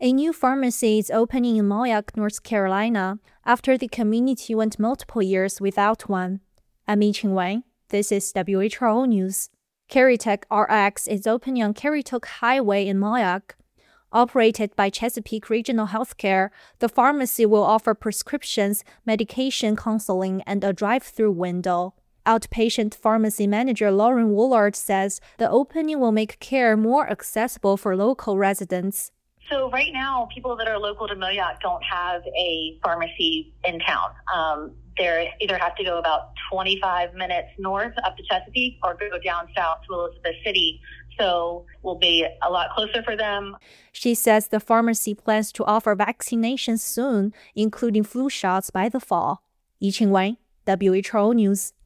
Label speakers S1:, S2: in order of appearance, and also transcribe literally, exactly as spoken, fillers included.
S1: A new pharmacy is opening in Moyock, North Carolina, after the community went multiple years without one. I'm Yiqing Wang. This is W H R O News. Caritech R X is opening on Carituck Highway in Moyock. Operated by Chesapeake Regional Healthcare, the pharmacy will offer prescriptions, medication counseling, and a drive-through window. Outpatient pharmacy manager Lauren Woolard says the opening will make care more accessible for local residents.
S2: So right now, people that are local to Moyock don't have a pharmacy in town. Um, they either have to go about twenty-five minutes north up to Chesapeake or go down south to Elizabeth City. So will be a lot closer for them.
S1: She says the pharmacy plans to offer vaccinations soon, including flu shots by the fall. Yiqing Wang, W H R O News.